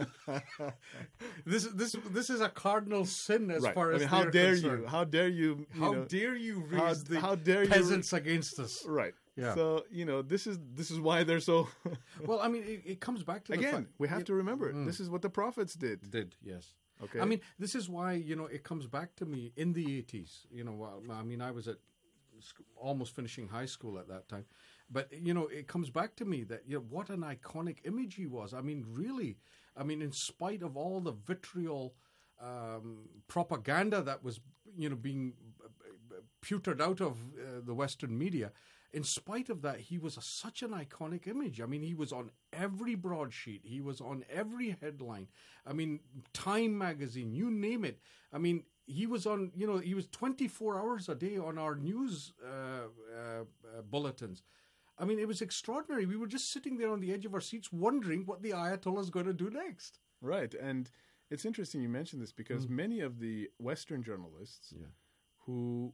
This is a cardinal sin as far as how dare you? How dare you? How dare you raise the peasants against us? Right. Yeah. So you know this is why they're so. Well, I mean, it comes back to again. The fact, we have to remember this is what the prophets did. Yes. Okay. I mean, this is why it comes back to me in the 80s. You know, I mean, I was almost finishing high school at that time, but it comes back to me that what an iconic image he was. I mean, really. I mean, in spite of all the vitriol propaganda that was being pewtered out of the Western media. In spite of that, he was such an iconic image. I mean, he was on every broadsheet. He was on every headline. I mean, Time magazine, you name it. I mean, he was on, he was 24 hours a day on our news bulletins. I mean, it was extraordinary. We were just sitting there on the edge of our seats wondering what the Ayatollah is going to do next. Right. And it's interesting you mentioned this because many of the Western journalists who,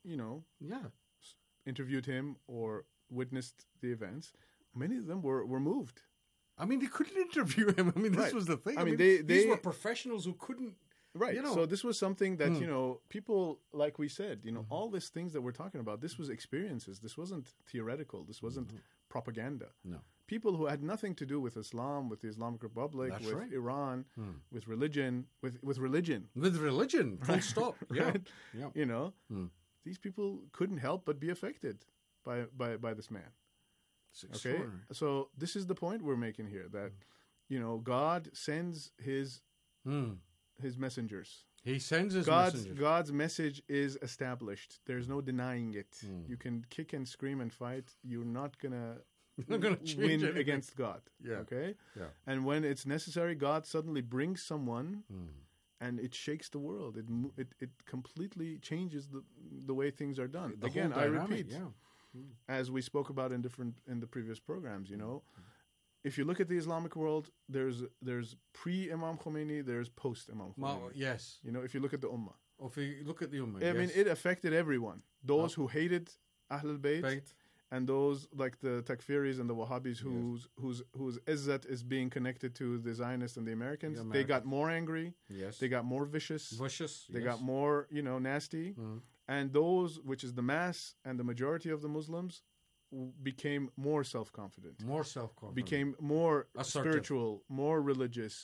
interviewed him or witnessed the events, many of them were moved. I mean, they couldn't interview him. I mean, this was the thing. I mean, these were professionals who couldn't. Right. So this was something that, people, like we said, all these things that we're talking about, this was experiences. This wasn't theoretical. This wasn't propaganda. No. People who had nothing to do with Islam, with the Islamic Republic, with Iran, with religion, with religion. With religion, full stop. Yeah. Yeah. These people couldn't help but be affected by this man. Okay? So this is the point we're making here, that, God sends his messengers. He sends his messengers. God's message is established. There's no denying it. You can kick and scream and fight. You're not going to win against God. Yeah. Okay? Yeah. And when it's necessary, God suddenly brings someone and it shakes the world. It completely changes the way things are done. Again, I repeat, as we spoke about in the previous programs, if you look at the Islamic world, there's pre-Imam Khomeini, there's post-Imam Khomeini. Yes. If you look at the Ummah. If you look at the Ummah, I mean, it affected everyone. Those who hated Ahlul Bayt, and those like the Takfiris and the Wahhabis whose izzat is being connected to the Zionists and the Americans. They got more angry. Yes. They got more vicious. They got more, nasty. And those, which is the mass and the majority of the Muslims, became more self-confident. Became more assertive. Spiritual, more religious.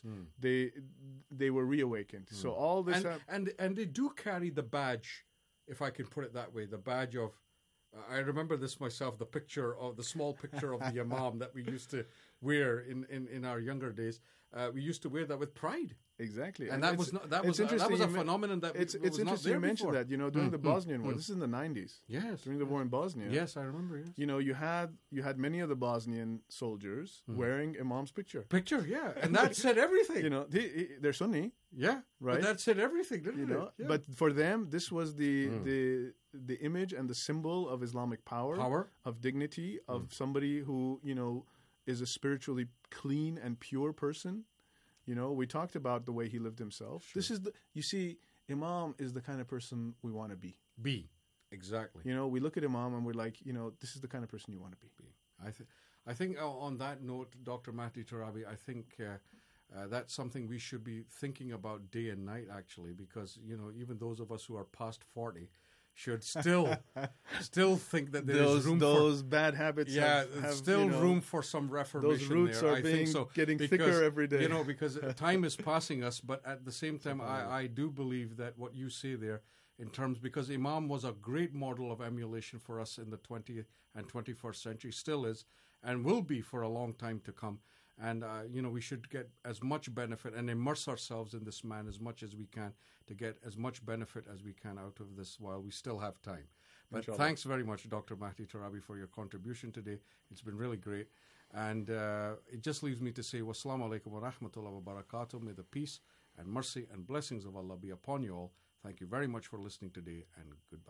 They were reawakened. So all this and they do carry the badge, if I can put it that way, the badge of. I remember this myself. The small picture of the Imam that we used to wear in our younger days. We used to wear that with pride. Exactly, and that was a phenomenon that it's was interesting not there you mentioned before. that during the Bosnian War. This is in the 90s. Yes, during the war in Bosnia. Yes, I remember. Yes. You had many of the Bosnian soldiers wearing Imam's picture. Yeah, and that said everything. They're Sunni. Yeah, right. But that said everything, didn't it? Yeah. But for them, this was the image and the symbol of Islamic power, of dignity, of somebody who is a spiritually clean and pure person. We talked about the way he lived himself. Sure. This is Imam is the kind of person we want to be. Exactly. You know, we look at Imam and we're like, you know, this is the kind of person you want to be. I think on that note, Dr. Mahdi Turabi, I think that's something we should be thinking about day and night, actually, because, you know, even those of us who are past 40 should still think that there is room for those bad habits. Yeah, have, still you know, room for some reformation. Those roots there. are getting thicker every day. You know, because time is passing us, but at the same time, I do believe that what you say there, in terms, because Imam was a great model of emulation for us in the 20th and 21st century, still is, and will be for a long time to come. And, you know, we should get as much benefit and immerse ourselves in this man as much as we can to get as much benefit as we can out of this while we still have time. But Inshallah. Thanks very much, Dr. Mahdi Turabi, for your contribution today. It's been really great. And it just leaves me to say, wassalamu alaikum wa rahmatullahi wa barakatuh. May the peace and mercy and blessings of Allah be upon you all. Thank you very much for listening today, and goodbye.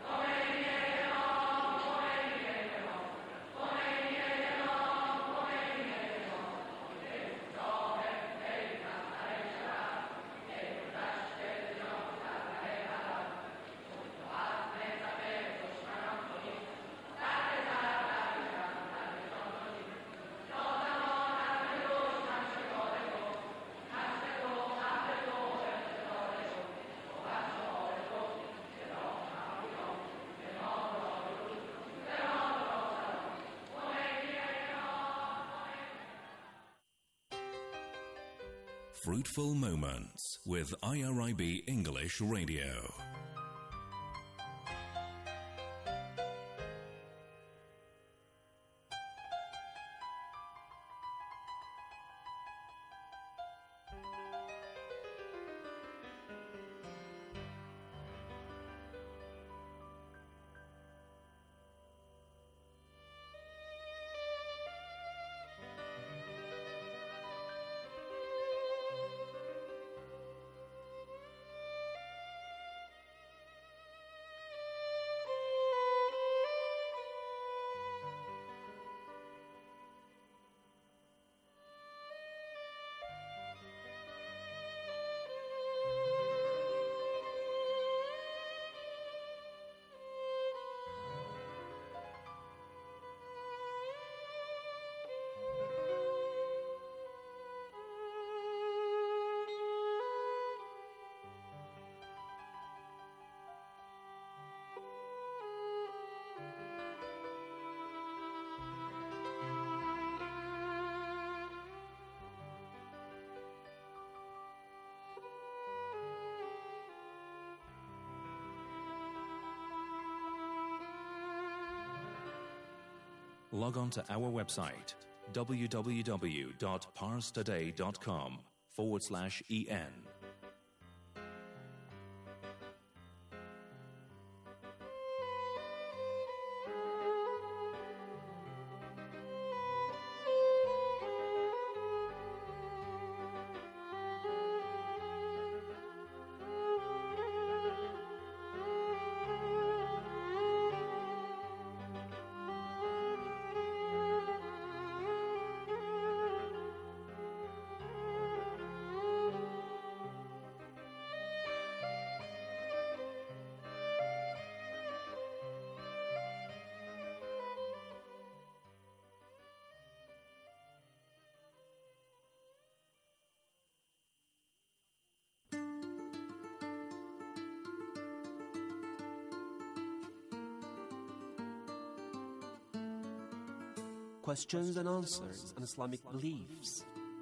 Fruitful Moments with IRIB English Radio. Log on to our website, www.parstoday.com/en. Questions and answers on Islamic beliefs.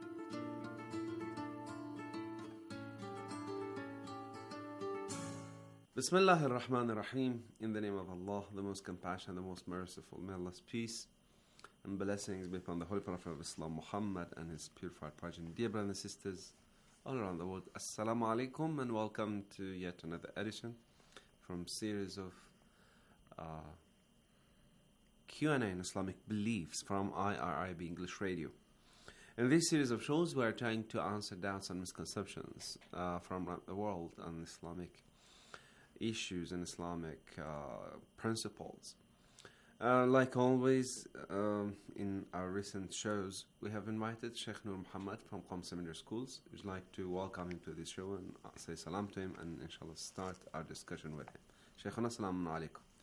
Bismillah ar-Rahman ar-Rahim. In the name of Allah, the most compassionate, the most merciful. May Allah's peace and blessings be upon the Holy Prophet of Islam, Muhammad, and his purified progeny. Dear brothers and sisters all around the world, Assalamu alaikum, and welcome to yet another edition from series of Q&A in Islamic beliefs from IRIB English Radio. In this series of shows, we are trying to answer doubts and misconceptions from around the world on Islamic issues and Islamic principles. Like always, in our recent shows, we have invited Sheikh Nur Muhammad from Qom Seminary Schools. We'd like to welcome him to this show and say salam to him and inshallah start our discussion with him. Sheikhuna, assalamu alaikum.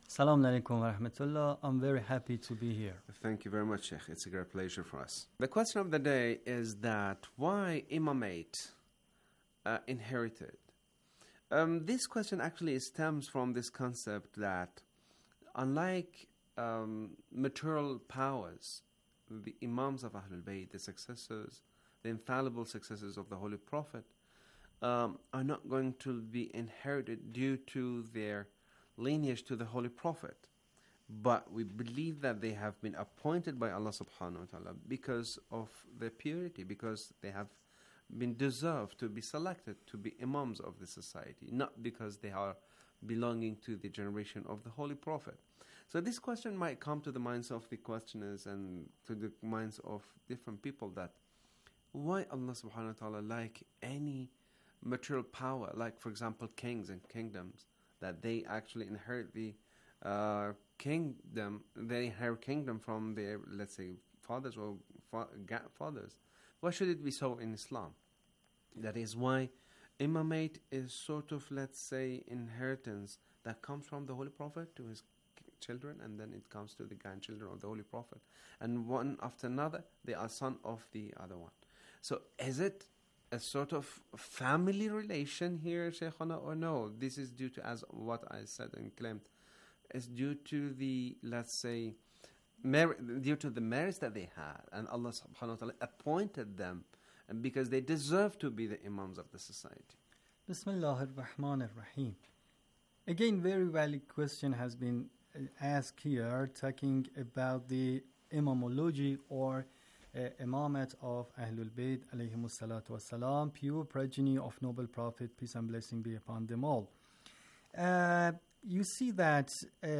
Assalamu alaikum wa rahmatullah. I'm very happy to be here. Thank you very much, Sheikh. It's a great pleasure for us. The question of the day is that why imamate inherited? This question actually stems from this concept that unlike material powers, the Imams of Ahlul Bayt, the successors, the infallible successors of the Holy Prophet, are not going to be inherited due to their lineage to the Holy Prophet. But we believe that they have been appointed by Allah subhanahu wa ta'ala because of their purity, because they have been deserved to be selected to be Imams of the society, not because they are belonging to the generation of the Holy Prophet. So this question might come to the minds of the questioners and to the minds of different people, that why Allah subhanahu wa ta'ala, like any material power, like for example kings and kingdoms, that they actually inherit the kingdom, they inherit kingdom from their, let's say, fathers or fathers. Why should it be so in Islam? That is why imamate is sort of, let's say, inheritance that comes from the Holy Prophet to his children, and then it comes to the grandchildren of the Holy Prophet, and one after another they are son of the other one. So is it a sort of family relation here, Shaykhana, or no? This is due to, as what I said and claimed, is due to the, let's say, due to the merits that they had, and Allah subhanahu wa ta'ala appointed them, and because they deserve to be the Imams of the society. Bismillah ar-Rahman ar-Rahim. Again, very valid question has been asked here, talking about the imamology or imamat of Ahlul Bayt alayhimus salatu wassalam, pure progeny of noble Prophet, peace and blessing be upon them all. You see that,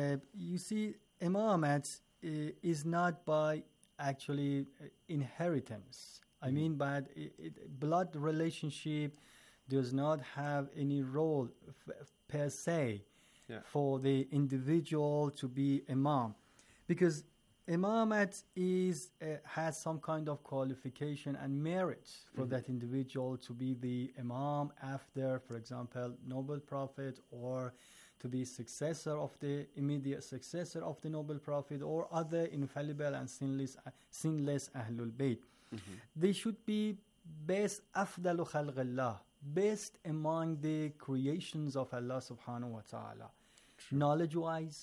imamat is not by actually inheritance. I mean, but blood relationship does not have any role per se for the individual to be imam, because imamat is has some kind of qualification and merit for that individual to be the imam after, for example, noble prophet, or to be successor of the immediate successor of the noble prophet, or other infallible and sinless Ahlul Bayt. They should be best afdalu khalqillah, best among the creations of Allah subhanahu wa ta'ala. Knowledge-wise,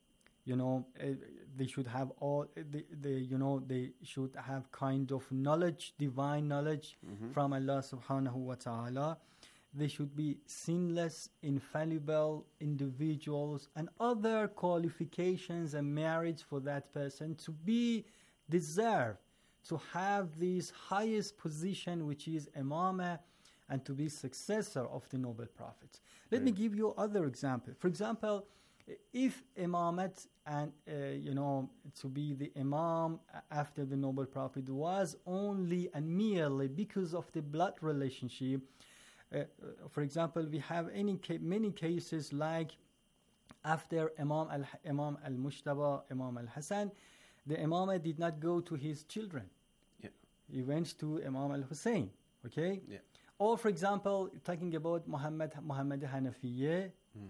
they should have all they should have kind of knowledge, divine knowledge from Allah subhanahu wa ta'ala. They should be sinless, infallible individuals, and other qualifications and merits for that person to be deserved to have this highest position, which is imamah, and to be successor of the noble prophets. Let me give you other example. For example, if imamat and to be the imam after the noble prophet was only and merely because of the blood relationship, for example, we have many cases like after Imam al-Mujtaba, Imam al-Hasan, the imam did not go to his children. He went to Imam al-Hussein. Okay? Or, for example, talking about Muhammad Hanafiyyah,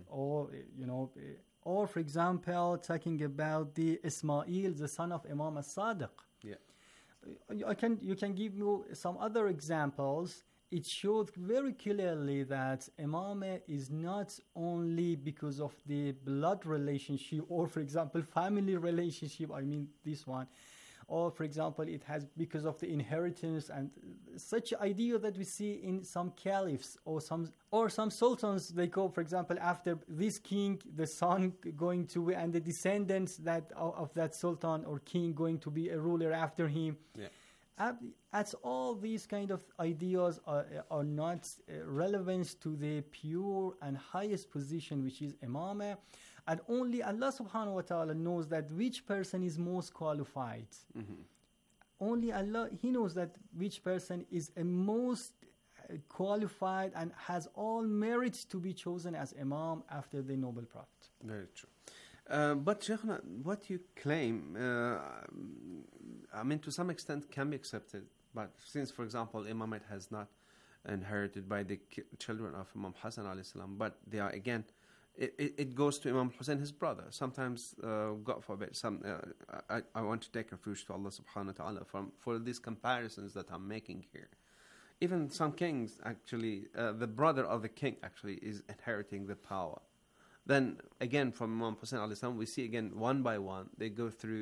or for example, talking about the Ismail, the son of Imam al-Sadiq. You can give me some other examples. It showed very clearly that imamah is not only because of the blood relationship, or for example, family relationship, I mean this one, or for example, it has because of the inheritance and such idea that we see in some caliphs or some sultans. They go, for example, after this king, the son going to be, and the descendants of that sultan or king going to be a ruler after him. As all these kind of ideas are not relevant to the pure and highest position, which is imamah, and only Allah subhanahu wa ta'ala knows that which person is most qualified. Only Allah, He knows that which person is a most qualified and has all merits to be chosen as imam after the noble prophet. Very true. But Shaykhna, what you claim, I mean, to some extent can be accepted. But since, for example, imamate has not inherited by the children of Imam Hassan alayhi salam, but they are again it goes to Imam Hussein, his brother. Sometimes, God forbid, I want to take refuge to Allah subhanahu wa ta'ala for these comparisons that I'm making here. Even some kings, actually, the brother of the king actually is inheriting the power. Then, again, from Imam Hussein alayhi salam, we see again, one by one, they go through